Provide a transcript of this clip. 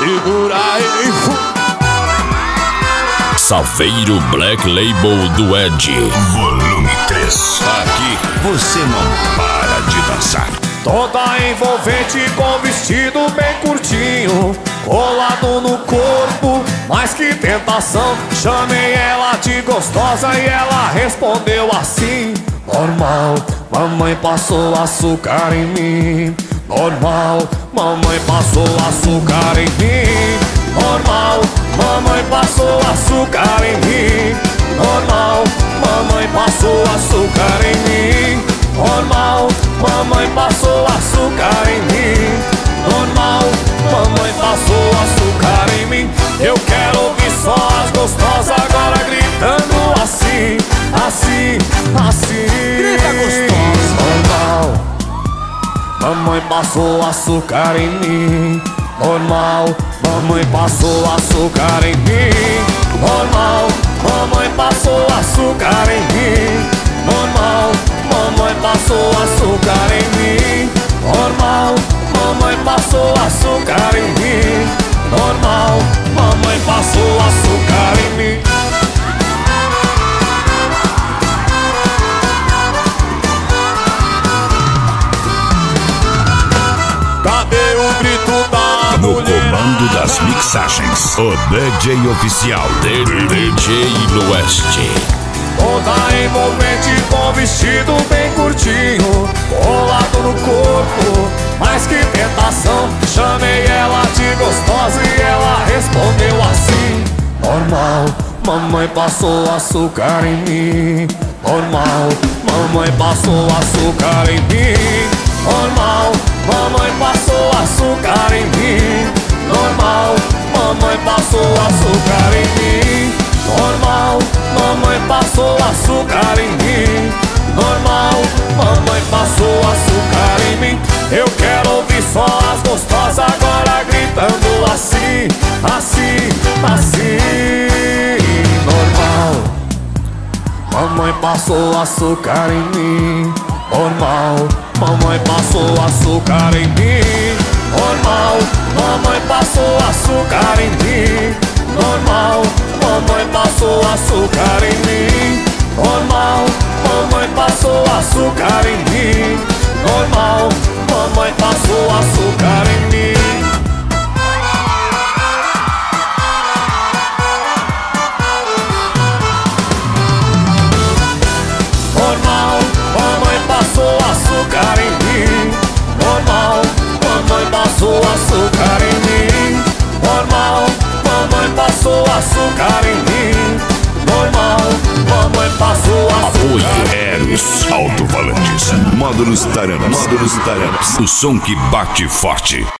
Segura aí. Saveiro Black Label do Ed. Volume 3. Aqui você não para de dançar. Toda envolvente com vestido bem curtinho, colado no corpo, mas que tentação. Chamei ela de gostosa e ela respondeu assim: normal, mamãe passou açúcar em mim. Normal, mamãe passou açúcar em mim. Normal, mamãe passou açúcar em mim. Normal, mamãe passou açúcar em mim. Normal, mamãe passou açúcar em mim. Normal, mamãe passou açúcar em mim. Eu quero ouvir só as gostosas agora gritando assim, assim, assim. Grita, gostosa. Normal, mamãe passou açúcar em mim. Normal, mamãe passou açúcar em mim. Normal, mamãe passou açúcar em mim. Normal, mamãe passou açúcar em mim. Normal, mamãe passou açúcar em mim. Normal, mamãe passou açúcar em mim. Cadê o grito da No mulher? comando das mixagens, o DJ oficial DJ Oeste. Toda envolvente com vestido bem curtinho, colado no corpo, mas que tentação. Chamei ela de gostosa e ela respondeu assim: normal, mamãe passou açúcar em mim. Normal, mamãe passou açúcar em mim. Normal, mamãe passou açúcar em mim. Normal, mamãe passou açúcar em mim. Normal, mamãe passou açúcar em mim. Normal, mamãe passou açúcar em mim. Eu quero ouvir só as gostosas agora gritando assim, assim, assim. Normal, mamãe passou açúcar em mim. Normal, mamãe passou açúcar em mim. Normal, mamãe passou açúcar em mim. Normal, mamãe passou açúcar em mim. Normal, mamãe passou açúcar em mim. Normal, mamãe passou açúcar em mim. Normal, mamãe passou açúcar em mim. Normal, mamãe passou açúcar em mim. Normal, mamãe passou açúcar em mim. Normal, mamãe passou açúcar. Eros Alto-Falantes. Módulos Taranas. O som que bate forte.